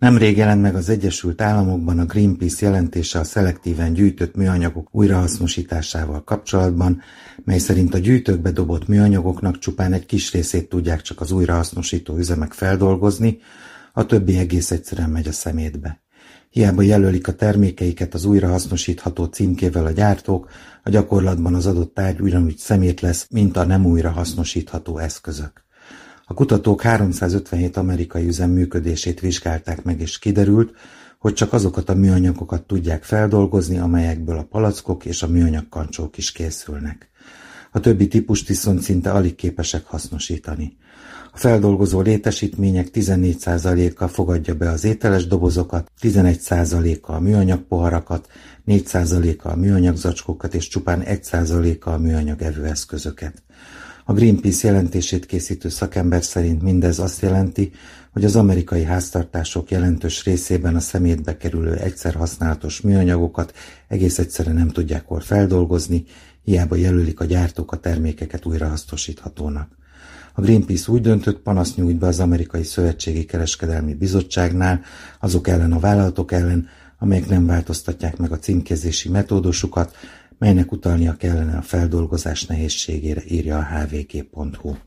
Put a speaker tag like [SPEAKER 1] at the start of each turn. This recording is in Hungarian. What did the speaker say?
[SPEAKER 1] Nemrég jelent meg az Egyesült Államokban a Greenpeace jelentése a szelektíven gyűjtött műanyagok újrahasznosításával kapcsolatban, mely szerint a gyűjtőkbe dobott műanyagoknak csupán egy kis részét tudják csak az újrahasznosító üzemek feldolgozni, a többi egész egyszerűen megy a szemétbe. Hiába jelölik a termékeiket az újrahasznosítható címkével a gyártók, a gyakorlatban az adott tárgy ugyanúgy szemét lesz, mint a nem újrahasznosítható eszközök. A kutatók 357 amerikai üzem működését vizsgálták meg, és kiderült, hogy csak azokat a műanyagokat tudják feldolgozni, amelyekből a palackok és a műanyag kancsók is készülnek. A többi típust viszont szinte alig képesek hasznosítani. A feldolgozó létesítmények 14%-a fogadja be az ételes dobozokat, 11%-a a műanyag poharakat, 4%-a a műanyag zacskókat és csupán 1%-a a műanyag evőeszközöket. A Greenpeace jelentését készítő szakember szerint mindez azt jelenti, hogy az amerikai háztartások jelentős részében a szemétbe kerülő egyszerhasználatos műanyagokat egész egyszerűen nem tudják hol feldolgozni, hiába jelölik a gyártók a termékeket újrahasznosíthatónak. A Greenpeace úgy döntött, panaszt nyújt be az Amerikai Szövetségi Kereskedelmi Bizottságnál azok ellen a vállalatok ellen, amelyek nem változtatják meg a címkézési metódusukat, melynek utalnia kellene a feldolgozás nehézségére, írja a hvg.hu.